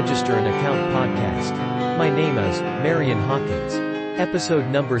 Register an Account podcast. My name is Marion Hawkins. Episode number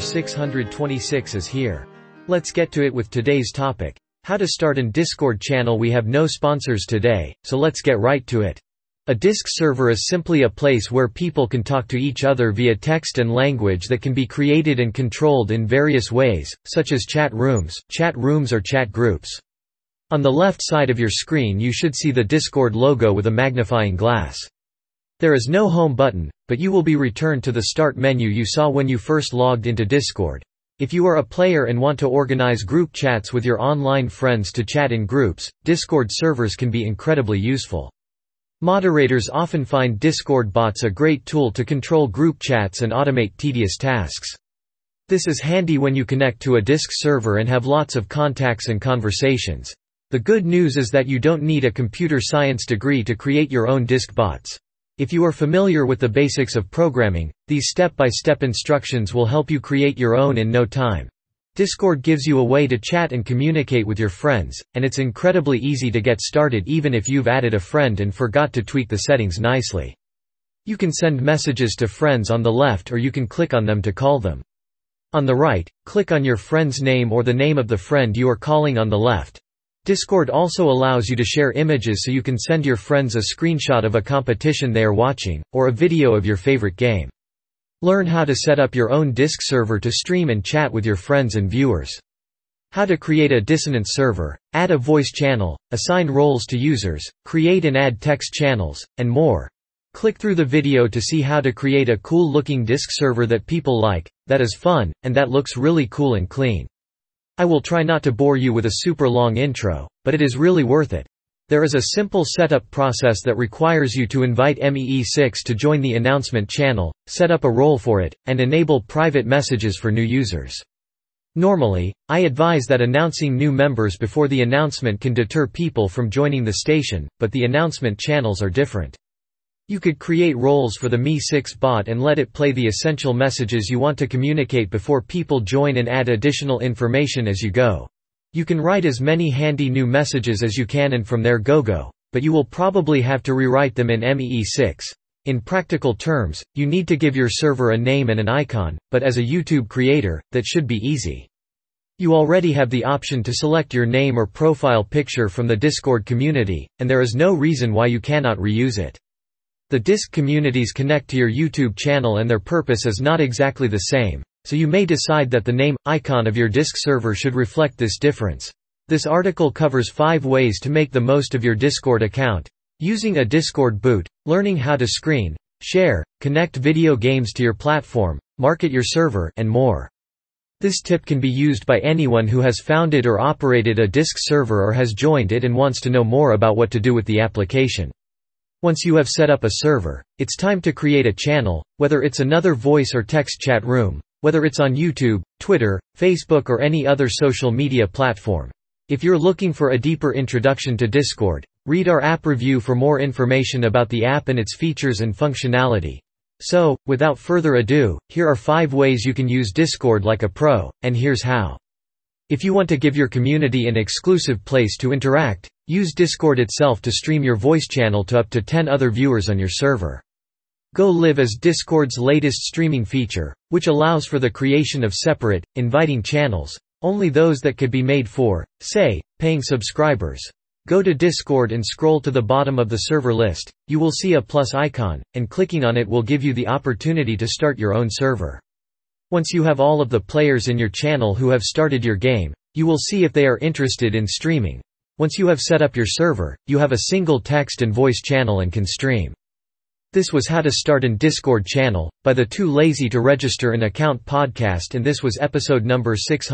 626 is here. Let's get to it with today's topic. How to start an Discord channel. We have no sponsors today, so let's get right to it. A Disc server is simply a place where people can talk to each other via text and language that can be created and controlled in various ways, such as chat rooms or chat groups. On the left side of your screen you should see the Discord logo with a magnifying glass. There is no home button, but you will be returned to the start menu you saw when you first logged into Discord. If you are a player and want to organize group chats with your online friends to chat in groups, Discord servers can be incredibly useful. Moderators often find Discord bots a great tool to control group chats and automate tedious tasks. This is handy when you connect to a Disc server and have lots of contacts and conversations. The good news is that you don't need a computer science degree to create your own Disc bots. If you are familiar with the basics of programming, these step-by-step instructions will help you create your own in no time. Discord gives you a way to chat and communicate with your friends, and it's incredibly easy to get started even if you've added a friend and forgot to tweak the settings nicely. You can send messages to friends on the left, or you can click on them to call them. On the right, click on your friend's name or the name of the friend you are calling on the left. Discord also allows you to share images, so you can send your friends a screenshot of a competition they are watching, or a video of your favorite game. Learn how to set up your own Disc server to stream and chat with your friends and viewers. How to create a dissonant server, add a voice channel, assign roles to users, create and add text channels, and more. Click through the video to see how to create a cool-looking Disc server that people like, that is fun, and that looks really cool and clean. I will try not to bore you with a super long intro, but it is really worth it. There is a simple setup process that requires you to invite MEE6 to join the announcement channel, set up a role for it, and enable private messages for new users. Normally, I advise that announcing new members before the announcement can deter people from joining the station, but the announcement channels are different. You could create roles for the MEE6 bot and let it play the essential messages you want to communicate before people join, and add additional information as you go. You can write as many handy new messages as you can and from there go, but you will probably have to rewrite them in MEE6. In practical terms, you need to give your server a name and an icon, but as a YouTube creator, that should be easy. You already have the option to select your name or profile picture from the Discord community, and there is no reason why you cannot reuse it. The Disc communities connect to your YouTube channel and their purpose is not exactly the same, so you may decide that the name, icon of your Disc server should reflect this difference. This article covers 5 ways to make the most of your Discord account. Using a Discord boot, learning how to screen, share, connect video games to your platform, market your server, and more. This tip can be used by anyone who has founded or operated a Disc server or has joined it and wants to know more about what to do with the application. Once you have set up a server, it's time to create a channel, whether it's another voice or text chat room, whether it's on YouTube, Twitter, Facebook, or any other social media platform. If you're looking for a deeper introduction to Discord, read our app review for more information about the app and its features and functionality. So, without further ado, here are 5 ways you can use Discord like a pro, and here's how. If you want to give your community an exclusive place to interact, use Discord itself to stream your voice channel to up to 10 other viewers on your server. Go Live is Discord's latest streaming feature, which allows for the creation of separate, inviting channels, only those that could be made for, say, paying subscribers. Go to Discord and scroll to the bottom of the server list, you will see a plus icon, and clicking on it will give you the opportunity to start your own server. Once you have all of the players in your channel who have started your game, you will see if they are interested in streaming. Once you have set up your server, you have a single text and voice channel and can stream. This was How to Start an Discord Channel, by the Too Lazy to Register an Account podcast, and this was episode number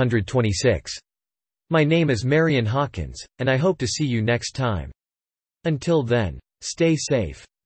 626. My name is Marion Hawkins, and I hope to see you next time. Until then, stay safe.